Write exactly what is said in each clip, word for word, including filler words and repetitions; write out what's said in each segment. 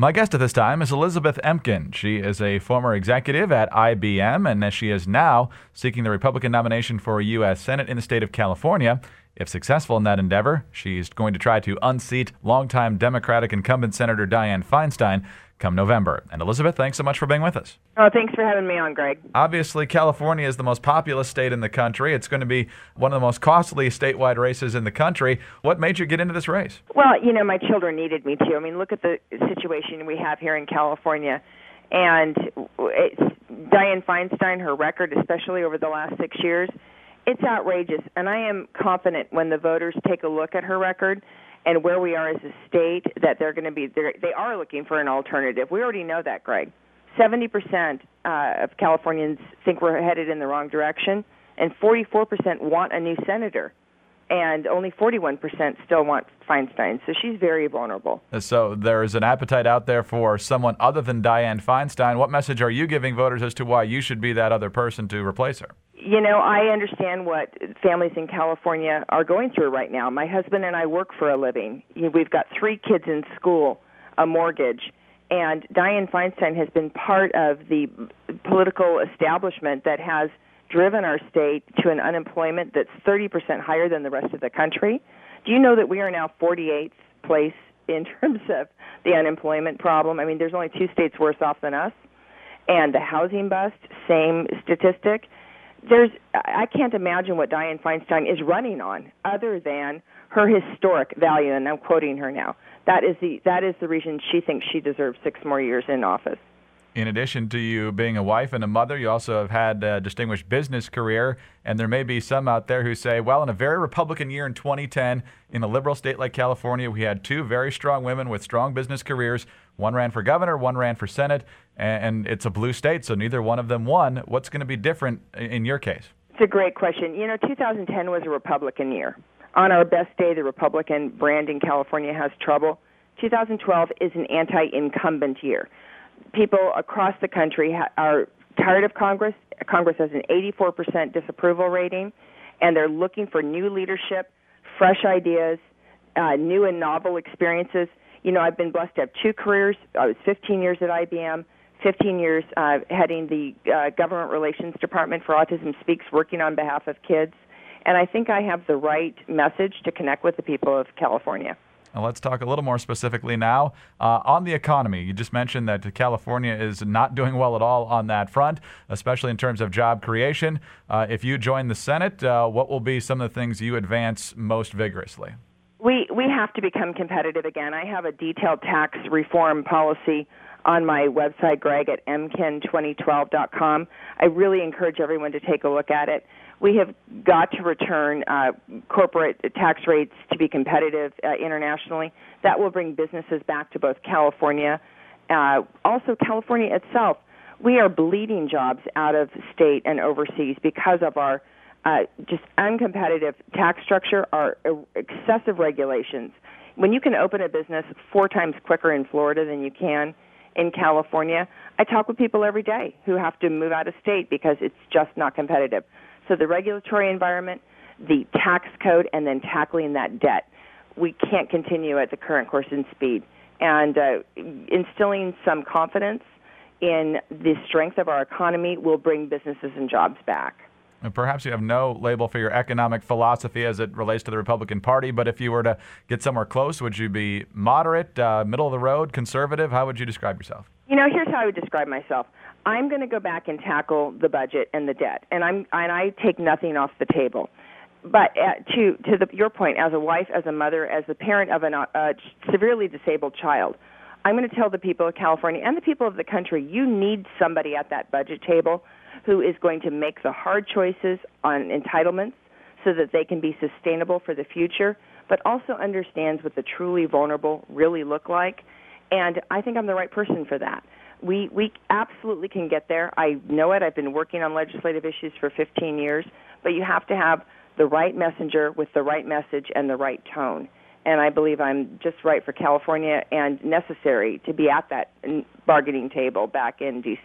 My guest at this time is Elizabeth Emken. She is a former executive at I B M, and she is now seeking the Republican nomination for U S Senate in the state of California. If successful in that endeavor, she's going to try to unseat longtime Democratic incumbent Senator Dianne Feinstein come November. And Elizabeth, thanks so much for being with us. Oh, thanks for having me on, Greg. Obviously, California is the most populous state in the country. It's going to be one of the most costly statewide races in the country. What made you get into this race? Well, you know, my children needed me to. I mean, look at the situation we have here in California. And it's, Dianne Feinstein, her record, especially over the last six years, it's outrageous. And I am confident when the voters take a look at her record and where we are as a state, that they're going to be, they are looking for an alternative. We already know that, Greg. seventy percent uh, of Californians think we're headed in the wrong direction, and forty-four percent want a new senator, and only forty-one percent still want Feinstein. So she's very vulnerable. So there is an appetite out there for someone other than Dianne Feinstein. What message are you giving voters as to why you should be that other person to replace her? You know, I understand what families in California are going through right now. My husband and I work for a living. We've got three kids in school, a mortgage, and Dianne Feinstein has been part of the political establishment that has driven our state to an unemployment that's thirty percent higher than the rest of the country. Do you know that we are now forty-eighth place in terms of the unemployment problem? I mean, there's only two states worse off than us. And the housing bust, same statistic. There's, I can't imagine what Dianne Feinstein is running on other than her historic value, and I'm quoting her now. That is the that is the reason she thinks she deserves six more years in office. In addition to you being a wife and a mother, you also have had a distinguished business career, and there may be some out there who say, well, in a very Republican year in twenty ten, in a liberal state like California, we had two very strong women with strong business careers. One ran for governor, one ran for Senate, and it's a blue state, so neither one of them won. What's going to be different in your case? It's a great question. You know, two thousand ten was a Republican year. On our best day, the Republican brand in California has trouble. two thousand twelve is an anti-incumbent year. People across the country ha- are tired of Congress. Congress has an eighty-four percent disapproval rating, and they're looking for new leadership, fresh ideas, uh, new and novel experiences. You know, I've been blessed to have two careers. I was fifteen years at I B M, fifteen years uh, heading the uh, Government Relations Department for Autism Speaks, working on behalf of kids. And I think I have the right message to connect with the people of California. Now let's talk a little more specifically now uh, on the economy. You just mentioned that California is not doing well at all on that front, especially in terms of job creation. Uh, if you join the Senate, uh, what will be some of the things you advance most vigorously? We we have to become competitive again. I have a detailed tax reform policy on my website, Greg, at m ken twenty twelve dot com. I really encourage everyone to take a look at it. We have got to return uh, corporate tax rates to be competitive uh, internationally. That will bring businesses back to both California, uh, also California itself. We are bleeding jobs out of state and overseas because of our uh, just uncompetitive tax structure, our excessive regulations. When you can open a business four times quicker in Florida than you can in California, I talk with people every day who have to move out of state because it's just not competitive. So the regulatory environment, the tax code, and then tackling that debt. We can't continue at the current course and speed. And uh, instilling some confidence in the strength of our economy will bring businesses and jobs back. And perhaps you have no label for your economic philosophy as it relates to the Republican Party, but if you were to get somewhere close, would you be moderate, uh, middle of the road, conservative? How would you describe yourself? You know, here's how I would describe myself. I'm going to go back and tackle the budget and the debt, and I'm and I take nothing off the table. But uh, to to the, your point, as a wife, as a mother, as the parent of a uh, severely disabled child, I'm going to tell the people of California and the people of the country, you need somebody at that budget table who is going to make the hard choices on entitlements so that they can be sustainable for the future, but also understands what the truly vulnerable really look like. And I think I'm the right person for that. We we absolutely can get there. I know it. I've been working on legislative issues for fifteen years, but you have to have the right messenger with the right message and the right tone. And I believe I'm just right for California and necessary to be at that bargaining table back in D C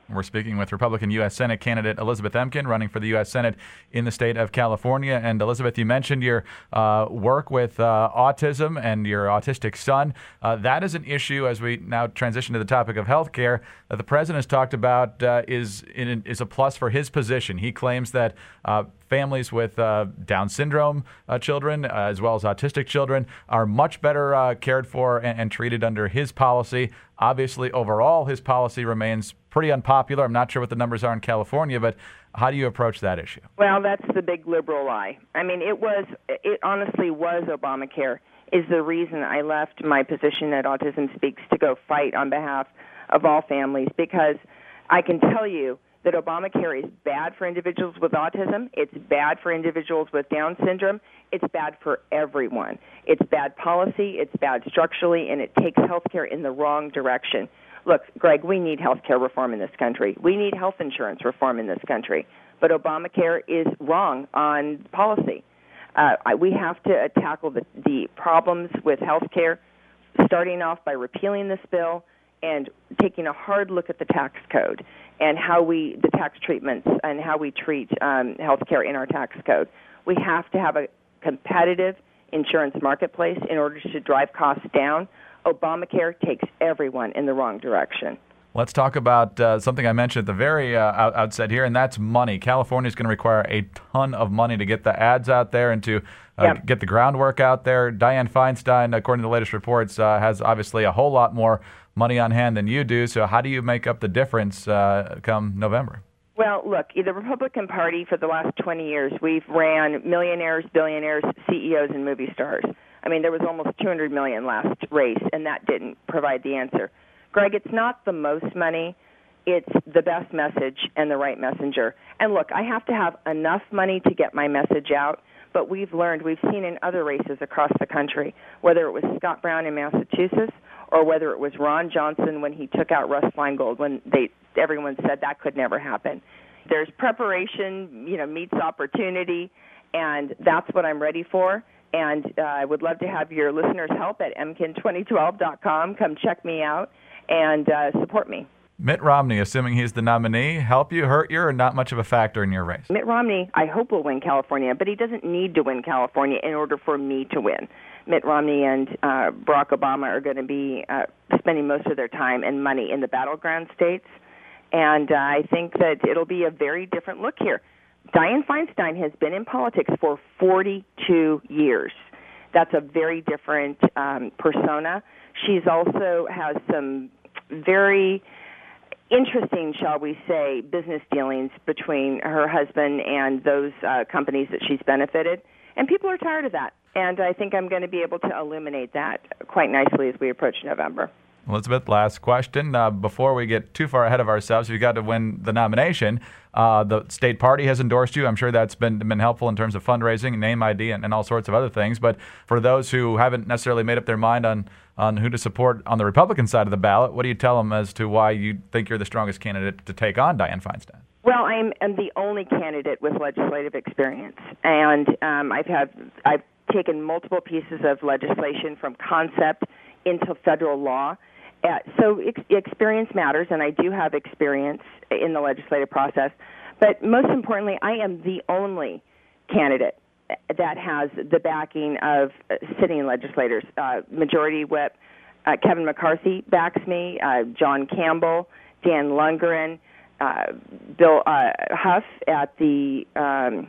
We're speaking with Republican U S Senate candidate Elizabeth Emken, running for the U S Senate in the state of California. And Elizabeth, you mentioned your uh, work with uh, autism and your autistic son. Uh, that is an issue, as we now transition to the topic of health care, that the president has talked about uh, is, in, is a plus for his position. He claims that uh, families with uh, Down syndrome uh, children, uh, as well as autistic children, are much better uh, cared for and, and treated under his policy. Obviously, overall, his policy remains pretty unpopular. I'm not sure what the numbers are in California, but how do you approach that issue? Well, that's the big liberal lie. I mean, it was, it honestly was Obamacare is the reason I left my position at Autism Speaks to go fight on behalf of all families, because I can tell you that Obamacare is bad for individuals with autism, it's bad for individuals with Down syndrome, it's bad for everyone. It's bad policy, it's bad structurally, and it takes health care in the wrong direction. Look, Greg, we need health care reform in this country. We need health insurance reform in this country. But Obamacare is wrong on policy. Uh, I, we have to uh, tackle the, the problems with health care, starting off by repealing this bill and taking a hard look at the tax code and how we, the tax treatments and how we treat um, health care in our tax code. We have to have a competitive insurance marketplace in order to drive costs down. Obamacare takes everyone in the wrong direction. Let's talk about uh, something I mentioned at the very uh, out- outset here, and that's money. California is going to require a ton of money to get the ads out there and to uh, yep. get the groundwork out there. Dianne Feinstein, according to the latest reports, uh, has obviously a whole lot more money on hand than you do. So how do you make up the difference uh, come November? Well, look, the Republican Party for the last twenty years, we've ran millionaires, billionaires, C E Os, and movie stars. I mean, there was almost two hundred million last race, and that didn't provide the answer. Greg, it's not the most money. It's the best message and the right messenger. And look, I have to have enough money to get my message out, but we've learned, we've seen in other races across the country, whether it was Scott Brown in Massachusetts or whether it was Ron Johnson when he took out Russ Feingold, when they everyone said that could never happen. There's preparation, you know, meets opportunity, and that's what I'm ready for. And uh, I would love to have your listeners' help at M K N twenty twelve dot com. Come check me out and uh, support me. Mitt Romney, assuming he's the nominee, help you, hurt you, or not much of a factor in your race? Mitt Romney, I hope, will win California, but he doesn't need to win California in order for me to win. Mitt Romney and uh, Barack Obama are going to be uh, spending most of their time and money in the battleground states, and uh, I think that it'll be a very different look here. Dianne Feinstein has been in politics for forty-two years. That's a very different um, persona. She's also has some very interesting, shall we say, business dealings between her husband and those uh, companies that she's benefited. And people are tired of that. And I think I'm going to be able to illuminate that quite nicely as we approach November. Elizabeth, last question. Uh, before we get too far ahead of ourselves, you've got to win the nomination. Uh, the state party has endorsed you. I'm sure that's been been helpful in terms of fundraising, name I D, and, and all sorts of other things. But for those who haven't necessarily made up their mind on, on who to support on the Republican side of the ballot, what do you tell them as to why you think you're the strongest candidate to take on Dianne Feinstein? Well, I'm, I'm the only candidate with legislative experience, and um, I've had I've taken multiple pieces of legislation from concept into federal law. Uh, so ex- experience matters, and I do have experience in the legislative process. But most importantly, I am the only candidate that has the backing of uh, sitting legislators. Uh, Majority Whip uh, Kevin McCarthy backs me, uh, John Campbell, Dan Lundgren, uh, Bill uh, Huff at the um,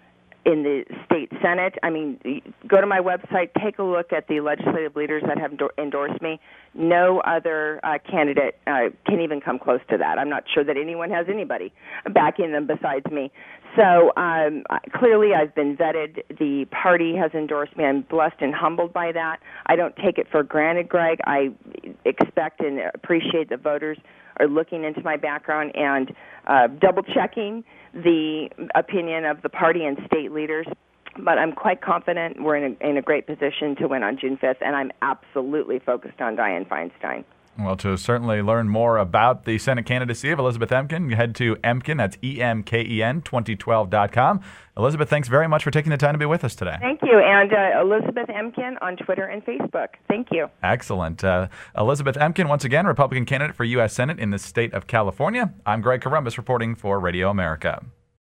in the state Senate. I mean, go to my website, take a look at the legislative leaders that have endorsed me. No other uh, candidate uh, can even come close to that. I'm not sure that anyone has anybody backing them besides me. So um, clearly I've been vetted. The party has endorsed me. I'm blessed and humbled by that. I don't take it for granted, Greg. I expect and appreciate the voters are looking into my background and uh, double-checking the opinion of the party and state leaders. But I'm quite confident we're in a, in a great position to win on June fifth, and I'm absolutely focused on Dianne Feinstein. Well, to certainly learn more about the Senate candidacy of Elizabeth Emken, you head to Emken, that's E M K E N, twenty twelve dot com. Elizabeth, thanks very much for taking the time to be with us today. Thank you. And uh, Elizabeth Emken on Twitter and Facebook. Thank you. Excellent. Uh, Elizabeth Emken, once again, Republican candidate for U S Senate in the state of California. I'm Greg Corombos reporting for Radio America.